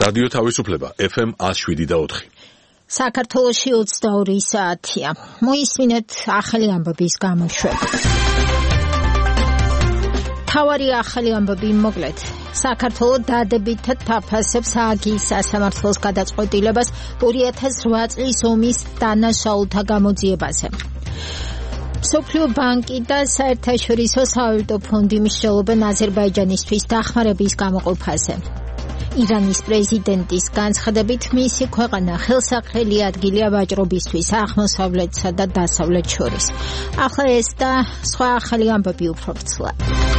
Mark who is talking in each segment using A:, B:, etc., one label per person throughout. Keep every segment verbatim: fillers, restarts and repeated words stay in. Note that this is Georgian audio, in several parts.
A: რადიო თავისუფლება ეფ ემ one oh seven და four.
B: საქართველოში ოცდაორი საათია. მოისმინეთ ახალი ამბების გამოშვება. თავარი ახალი ამბები მოკლედ. საქართველო დადებითად თაფასებს ააგის სასამართლოს გადაწყვეტილებას ორი ათას ოთხ წლის ომის დანაშაულთა გამოძიებაზე. მსოფლიო ბანკი და საერთაშორისო სავალუტო ფონდი მსჯელობენ აზერბაიჯანისთვის დახმარების გამოყოფაზე. ირანის პრეზიდენტის განცხადებით მისი ქვეყანა ხელსაყრელი ადგილია ვაჭრობისთვის აღმოსავლეთსა და დასავლეთ შორის. ახლა ეს და სხვა ახალი ამბები უფრო ვრცლად.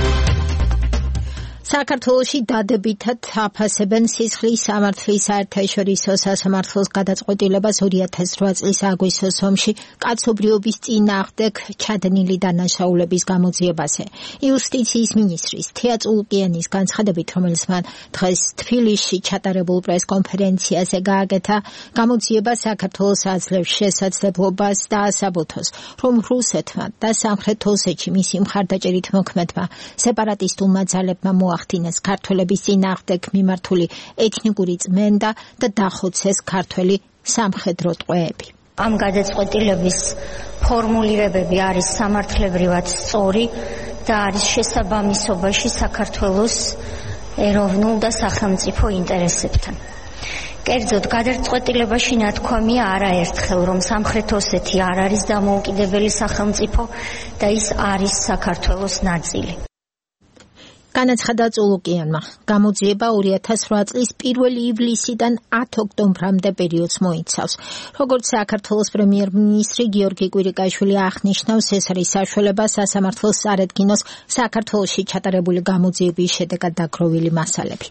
B: საქართველოში დადებითად აფასებენ სისხლის სამართლის საერთაშორისო სასამართლოს გადაწყვეტილებას ორი ათას ოთხ წლის აგვისტოს ომში კაცობრიობის წინააღმდეგ ჩადენილი დანაშაულების გამოძიებაზე. იუსტიციის მინისტრის თეა წულუკიანის განცხადებით, რომელიც მან დღეს თბილისში ჩატარებულ პრესკონფერენციაზე გააკეთა, გამოძიება საქართველოს აძლევს შესაძლებლობას დაასაბუთოს, რომ რუსეთმა და სამხრეთ ოსეთში მისი მხარდაჭერით მოქმედმა სეპარატისტულმა ძალებმა მოახდინეს ქართველების წინააღმდეგ მიმართული ეთნიკური წმენდა და დახოცეს ქართველი სამხედრო ტყვეები.
C: ამ გადაწყვეტილების ფორმულირებები არის სამართლებრივად სწორი და არის შესაბამისობაში საქართველოს ეროვნულ და სახელმწიფო ინტერესებთან. კერძოდ გადაწყვეტილებაში ნათქვამია არაერთხელ, რომ სამხრეთ ოსეთი არ არის დამოუკიდებელი სახელმწიფო და ის არის საქართველოს ნაწილი.
B: განაცხადა წულუკიანმა, გამოძიება ორი ათას ოთხ წლის პირველი ივლისიდან ათი ოქტომბრამდე პერიოდს მოიცავს. როგორც საქართველოს პრემიერ-მინისტრი გიორგი კვირიკაშვილი აღნიშნავს, ეს არის საშუალება სასამართლოს წარედგინოს საქართველოში ჩატარებული გამოძიების შედეგად დაგროვილი მასალები.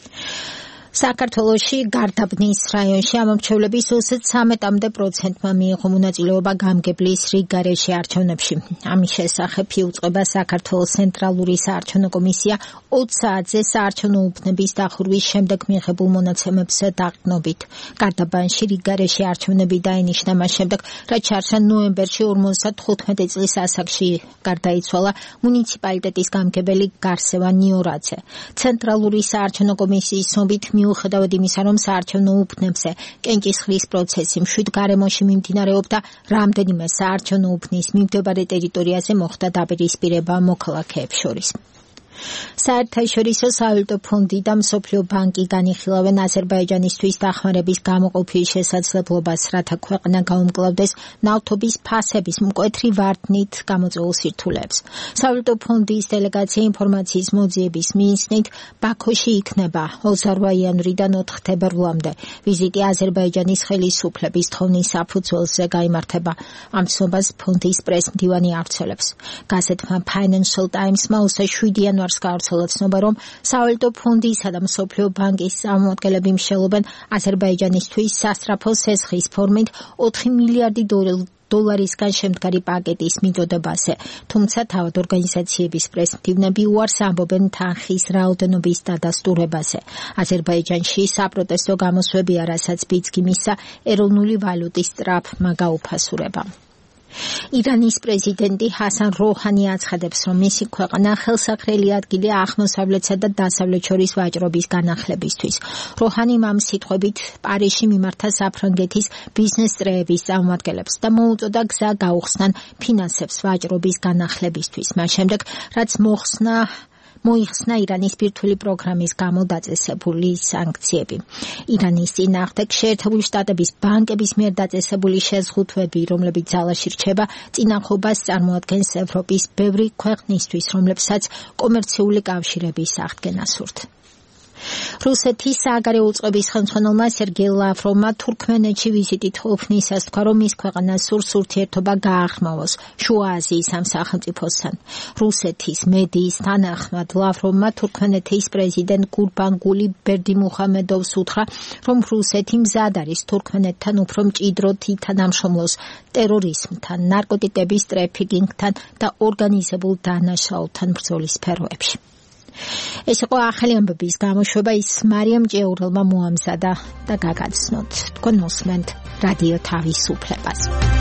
B: საქართველოში გარდაბნის რაიონში ამომრჩევლების ოცდამეტამდე პროცენტმა მიიღო მონაწილეობა გამგებლის რიგ გარეშე არჩევნებში. ამის შესახებ იუწყება საქართველოს ცენტრალური საარჩევნო კომისია ოცი საათზე საარჩევნო უბნების დახურვის შემდეგ მიღებულ მონაცემებს დაყრდნობით. გარდაბანში რიგ გარეშე არჩევნები დაინიშნა მას შემდეგ, რაც ჩარჩა ნოემბერში ორმოცდათხუთმეტი წლის ასაკში გარდაიცვალა მუნიციპალიტეტის გამგებელი გარსევა ნიორაძე. ცენტრალური საარჩევნო კომისიის ცნობით, მიუხედავად იმისა, რომ საარჩევნო უბნებზე კენჭისყრის პროცესი მშვიდ გარემოში მიმდინარეობდა, რამდენიმე საარჩევნო უბნის მიმდებარე ტერიტორიაზე მოხდა დაპირისპირება მოქალაქეებს შორის. საერთაშორისო სავალუტო ფონდი და მსოფლიო ბანკი განიხილავენ აზერბაიჯანისთვის დახმარების გამოყოფის შესაძლებლობას, რათა ქვეყანა გაუმკლავდეს ნავთობის ფასების მკვეთრი ვარდნით გამოწვეულ სირთულეებს. სავალუტო ფონდის დელეგაცია ინფორმაციის მოძიების მიზნით ბაქოში იქნება ოცდაორი იანვრიდან ოთხი თებერვლამდე. ვიზიტი აზერბაიჯანის ხელისუფლების თხოვნის საფუძველზე გაიმართება. ამ ცნობას ფონდის პრეს-მდივანი ავრცელებს. გაზეთმა Financial Times-მა შვიდი იანვარს გავრცელა ცნობა, რომ სავალუტო ფონდისა და მსოფლიო ბანკის წარმომადგენლები მსჯელობენ აზერბაიჯანისთვის სასწრაფო სესხის ფორმით ოთხი მილიარდი დოლარისგან შემდგარი პაკეტის მიწოდებაზე. თუმცა თავად ორგანიზაციების პრეს-მდივნები უარს ამბობენ თანხის რაოდენობის დადასტურებაზე. აზერბაიჯანში საპროტესტო გამოსვებია, რასაც ბიძგი მისცა ეროვნული ვალუტის სწრაფმა გაუფასურებამ. ირანის პრეზიდენტი ჰასან როჰანი აცხადებს, რომ მისი ქვეყანა ხელსაყრელი ადგილია აღმოსავლეთსა და დასავლეთ შორის ვაჭრობის განახლებისთვის. როჰანიმ ამ სიტყვებით პარიზში მიმართა საფრანგეთის ბიზნეს წრეების წარმომადგენლებს და მოუწოდა გზა გაუხსნან ფინანსებს ვაჭრობის განახლებისთვის. მას შემდეგ, რაც მოხსნა მოიხსნა ირანის ბირთვული პროგრამის გამო დაწესებული სანქციები. ირანის წინააღმდეგ შეერთებული შტატების ბანკების მიერ დაწესებული შეზღუდვები, რომლებიც ძალაში რჩება, წინახობას წარმოადგენს ევროპის ბევრი ქვეყნისთვის, რომლებსაც კომერციული კავშირების აღდგენა სურთ. რუსეთის სააგარეო უწყების ხელმძღვანელმა სერგეი ლავროვმა თურქმენეთში ვიზიტით ყოფნისას თქვა, რომ მის ქვეყანას სურს ურთიერთობა გააღრმავოს შუა აზიის ამ სახელმწიფოსთან. რუსეთის მედიის თანახმად ლავროვმა თურქმენეთის პრეზიდენტ გურბანგული ბერდიმუხამედოვს უთხრა, რომ რუსეთი მზად არის თურქმენეთთან უფრო მჭიდროდ ითანამშრომლოს ტერორიზმთან, ნარკოტიკების ტრაფიკინგთან და ორგანიზებულ დანაშაულთან ბრძოლის სფეროებში. ეს იყო ახალი ამბების გამოშვება, ის მარიამ ჭეურელმა მოამზადა და გაგაცნოთ. თქვენ მოსმენთ რადიო თავისუფლებას.